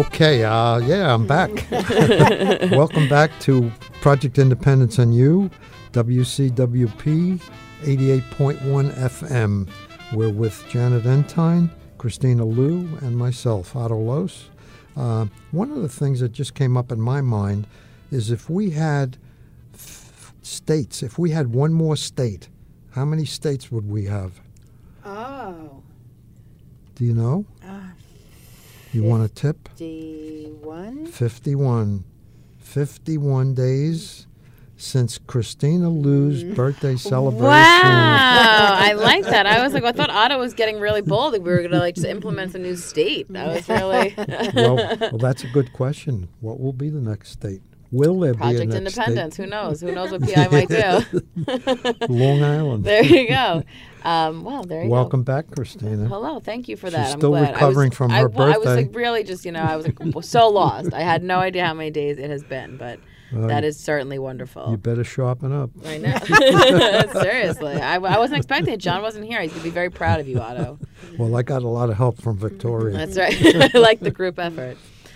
Okay, yeah, I'm back. Welcome back to Project Independence and You, WCWP 88.1 FM. We're with Janet Entine, Christina Liu, and myself, Otto Los. One of the things that just came up in my mind is if we had states, if we had one more state, how many states would we have? Oh. Do you know? You want a tip? 51? 51. 51 days since Christina Liu's birthday celebration. Wow, I like that. I was like, I thought Otto was getting really bold. We were going to like just implement a new state. That was really... well, that's a good question. What will be the next state? Will there Project be a next Independence. state? Who knows? Who knows what PI might do? Long Island. There you go. Well, there you go. Welcome back, Christina. Hello. Thank you for that. She's I'm still glad. recovering from her birthday. I was like really just, I was like so lost. I had no idea how many days it has been, but that is certainly wonderful. You better sharpen up. I know. Seriously. I wasn't expecting it. John wasn't here. He's going to be very proud of you, Otto. Well, I got a lot of help from Victoria. That's right. I like the group effort.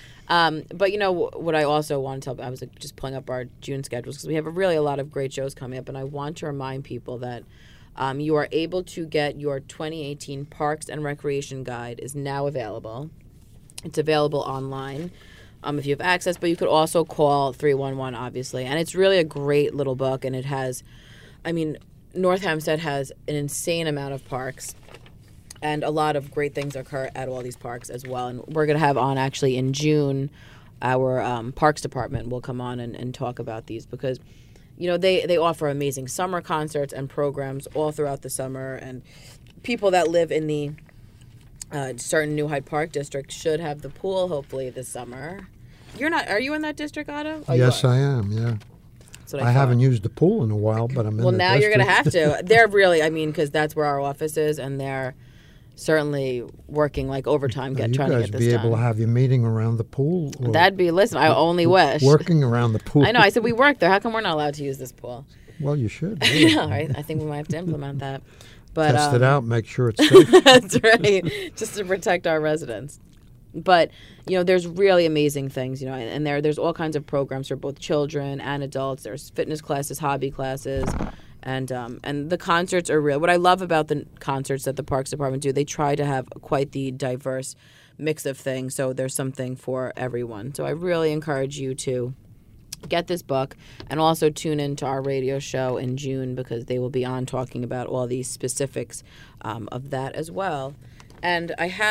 But what I also want to tell, I was like just pulling up our June schedules because we have a lot of great shows coming up, and I want to remind people that you are able to get your 2018 Parks and Recreation Guide is now available. It's available online if you have access, but you could also call 311, obviously. And it's really a great little book, and it has, North Hempstead has an insane amount of parks. And a lot of great things occur at all these parks as well. And we're going to have on, actually, in June, our Parks Department will come on and talk about these because, they offer amazing summer concerts and programs all throughout the summer. And people that live in the certain New Hyde Park district should have the pool, hopefully, this summer. Are you in that district, Otto? Oh, yes, I am, yeah. I haven't used the pool in a while, but I'm in the Well, now district. you're going to have to. They're really, because that's where our office is, and they're certainly working like overtime trying to get this done. You guys be able to have your meeting around the pool? Listen, I only wish. Working around the pool. I know. I said we work there. How come we're not allowed to use this pool? Well, you should. I know, right? I think we might have to implement that. But, test it out, make sure it's safe. That's right, just to protect our residents. But, there's really amazing things, and there's all kinds of programs for both children and adults. There's fitness classes, hobby classes, and the concerts are real. What I love about the concerts that the Parks Department do, they try to have quite the diverse mix of things, so there's something for everyone. So I really encourage you to get this book and also tune into our radio show in June because they will be on talking about all these specifics of that as well. And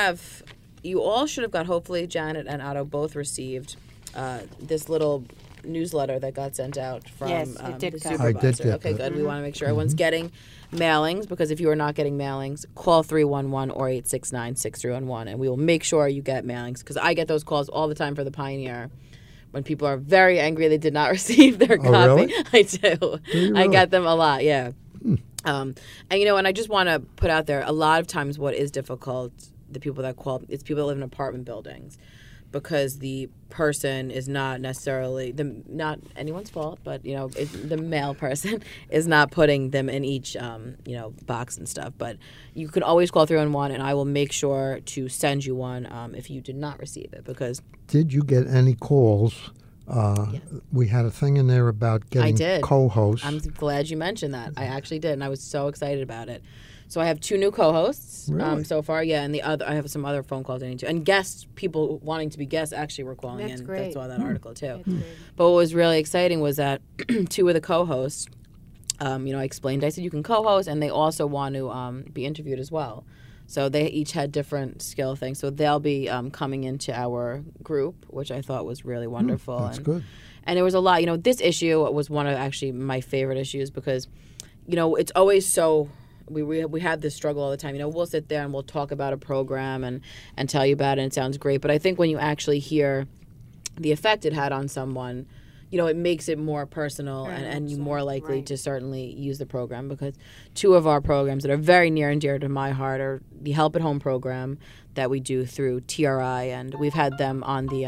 you all should have got, hopefully Janet and Otto both received this little newsletter that got sent out from it did the come. supervisor. I did get okay, that. good. We want to make sure everyone's getting mailings because if you are not getting mailings, call 311 or 869-6311 and we will make sure you get mailings because I get those calls all the time for the Pioneer when people are very angry they did not receive their copy. Really? I do. Do you I really? get them a lot, yeah. And I just want to put out there, a lot of times what is difficult, the people that call, it's people that live in apartment buildings because the person is not necessarily, not anyone's fault, but, the male person is not putting them in each, box and stuff. But you can always call 311 and I will make sure to send you one if you did not receive it because... Did you get any calls? Yes. We had a thing in there about getting co-hosts. I'm glad you mentioned that. I actually did, and I was so excited about it. So I have 2 new co-hosts so far, and I have some other phone calls I need to. And guests, people wanting to be guests actually were calling in. Great. That's why that article, too. But what was really exciting was that 2 of the co-hosts, I explained, I said you can co-host, and they also want to be interviewed as well. So they each had different skill things. So they'll be coming into our group, which I thought was really wonderful. That's good. And there was a lot. This issue was one of actually my favorite issues because, it's always so... We have this struggle all the time. We'll sit there and we'll talk about a program and tell you about it and it sounds great. But I think when you actually hear the effect it had on someone, it makes it more personal and you're more likely to certainly use the program because 2 of our programs that are very near and dear to my heart are the Help at Home program that we do through TRI, and we've had them on the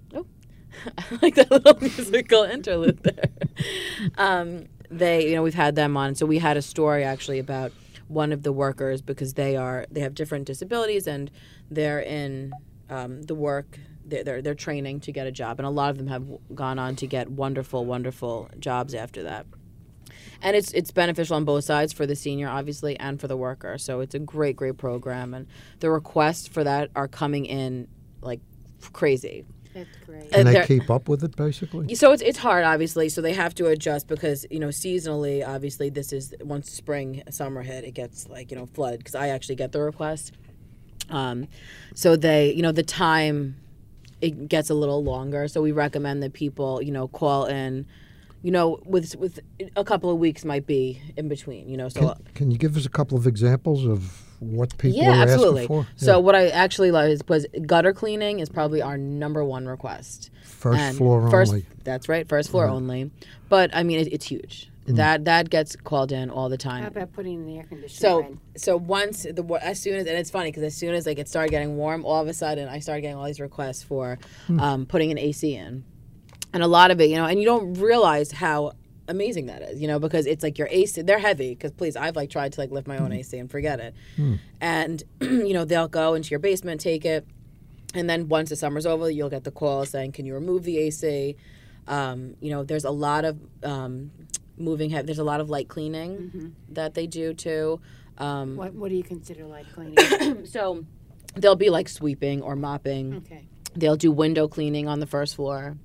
I like that little musical interlude there. We've had them on. So we had a story actually about one of the workers because they have different disabilities and they're in the work they're training to get a job, and a lot of them have gone on to get wonderful jobs after that. And it's beneficial on both sides, for the senior, obviously, and for the worker. So it's a great program. And the requests for that are coming in like crazy. That's great. And they they're- keep up with it, basically? So it's hard, obviously. So they have to adjust because, seasonally, obviously, this is once spring, summer hit, it gets flooded, because I actually get the request. So they, the time, it gets a little longer. So we recommend that people, call in, with a couple of weeks might be in between, so. Can you give us a couple of examples of what people Yeah, are absolutely. asking for? So what I actually love was gutter cleaning is probably our number one request. First floor only. That's right, first floor only. But I mean, it's huge. That gets called in all the time. How about putting in the air conditioner in? So once as soon as, and it's funny because as soon as it started getting warm, all of a sudden I started getting all these requests for putting an AC in, and a lot of it, and you don't realize how amazing that is, because it's like your AC, they're heavy, because please, I've tried to lift my own AC and forget it, and they'll go into your basement, take it, and then once the summer's over, you'll get the call saying, can you remove the AC? There's a lot of there's a lot of light cleaning that they do too. What do you consider light cleaning? So they'll be sweeping or mopping. Okay. They'll do window cleaning on the first floor.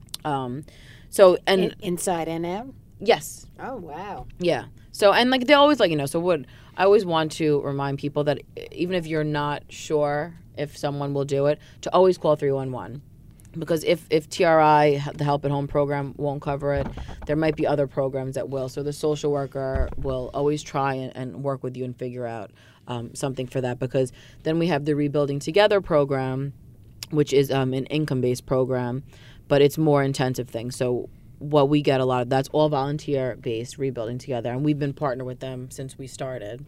Inside and out? Yes. Oh, wow. Yeah. So, and they always so what I always want to remind people that even if you're not sure if someone will do it, to always call 311. Because if TRI, the Help at Home program, won't cover it, there might be other programs that will. So the social worker will always try and work with you and figure out something for that. Because then we have the Rebuilding Together program, which is an income-based program, but it's more intensive thing. So what we get a lot of, that's all volunteer-based, Rebuilding Together, and we've been partnered with them since we started.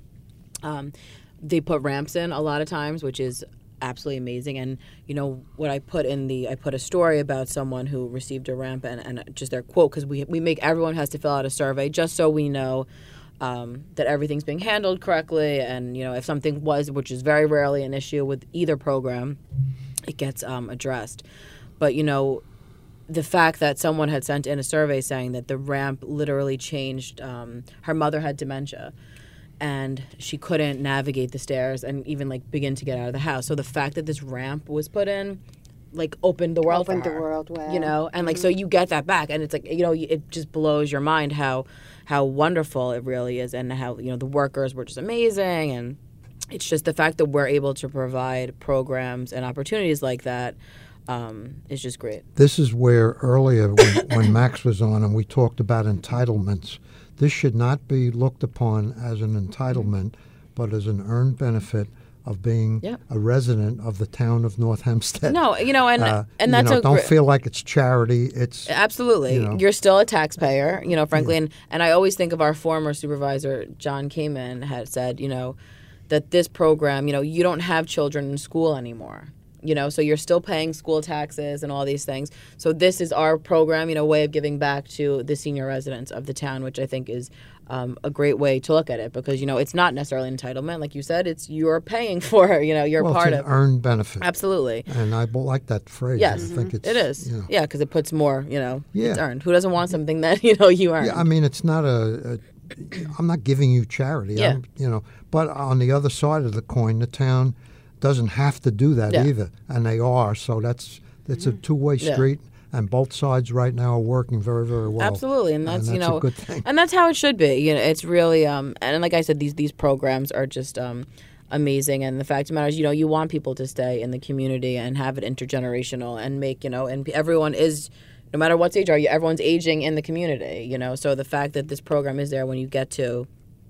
They put ramps in a lot of times, which is absolutely amazing. And what I put I put a story about someone who received a ramp and just their quote, because we make, everyone has to fill out a survey just so we know that everything's being handled correctly, and if something was, which is very rarely an issue with either program, it gets addressed. But the fact that someone had sent in a survey saying that the ramp literally changed, her mother had dementia, and she couldn't navigate the stairs and even begin to get out of the house. So the fact that this ramp was put in, opened the world for her. Opened the world, wow. And so you get that back, and it's it just blows your mind how wonderful it really is, and how the workers were just amazing, and it's just the fact that we're able to provide programs and opportunities like that is just great. This is where earlier when Max was on and we talked about entitlements, this should not be looked upon as an entitlement, but as an earned benefit of being a resident of the town of North Hempstead. No, and that's don't feel like it's charity. It's absolutely you're still a taxpayer, frankly, and I always think of our former supervisor John Kamen had said, that this program, you don't have children in school anymore. So you're still paying school taxes and all these things. So this is our program, way of giving back to the senior residents of the town, which I think is a great way to look at it, because, it's not necessarily an entitlement. Like you said, you're paying for, you're part it's of. an earned benefit. Absolutely. And I like that phrase. Yes, I think it is. Yeah, because it puts more, it's earned. Who doesn't want something that, you earned? Yeah, I mean, it's not I'm not giving you charity. Yeah. But on the other side of the coin, the town doesn't have to do that either, and they are. So it's a two-way street, and both sides right now are working very, very well. Absolutely, and that's a good thing. And that's how it should be. It's really and like I said, these programs are just amazing. And the fact of the matter is, you want people to stay in the community and have it intergenerational and make and everyone is. No matter what age are you, everyone's aging in the community. So the fact that this program is there when you get to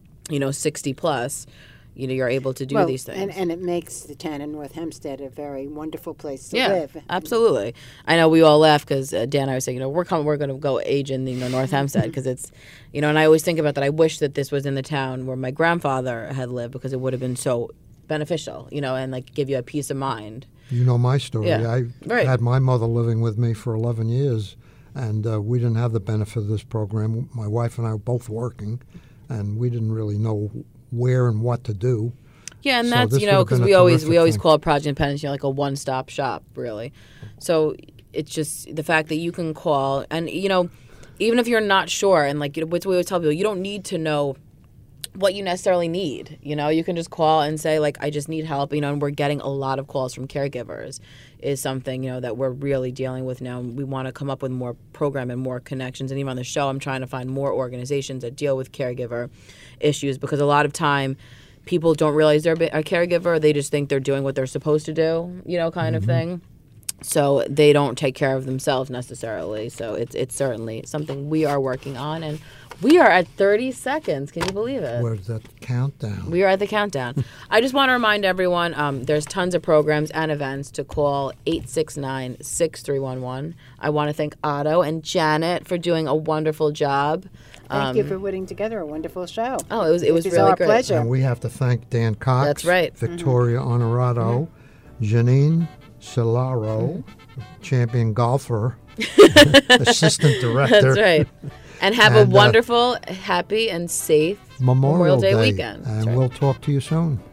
60 plus, you're able to do these things. And it makes the town of North Hempstead a very wonderful place to yeah, live. Absolutely. I know we all laugh because Dan and I was saying, we're going to go age in North Hempstead because it's, and I always think about that. I wish that this was in the town where my grandfather had lived, because it would have been so beneficial, and give you a peace of mind. You know my story. Yeah. I had my mother living with me for 11 years, and we didn't have the benefit of this program. My wife and I were both working, and we didn't really know where and what to do. Yeah, and So that's, this you know, would have because been a we always terrific thing. call Project Independence, you know, like a one-stop shop, really. So it's just the fact that you can call, and, you know, even if you're not sure, and like, you know, what we always tell people, you don't need to know what you necessarily need. You know, you can just call and say, like, I just need help, you know, and we're getting a lot of calls from caregivers is something, you know, that we're really dealing with now. We want to come up with more program and more connections. And even on the show, I'm trying to find more organizations that deal with caregiver issues, because a lot of time people don't realize they're a caregiver. They just think they're doing what they're supposed to do, you know, kind of thing. So they don't take care of themselves necessarily. So it's certainly something we are working on, and we are at 30 seconds. Can you believe it? Where's that countdown? We are at the countdown. I just want to remind everyone, there's tons of programs and events to call 869-6311. I want to thank Otto and Janet for doing a wonderful job. Thank you for putting together a wonderful show. Oh, it was It was really our great. pleasure. And we have to thank Dan Cox. That's right. Victoria Honorato, Janine Solaro, champion golfer, assistant director. That's right. And have And, a wonderful, happy, and safe Memorial Day weekend. And That's right. we'll talk to you soon.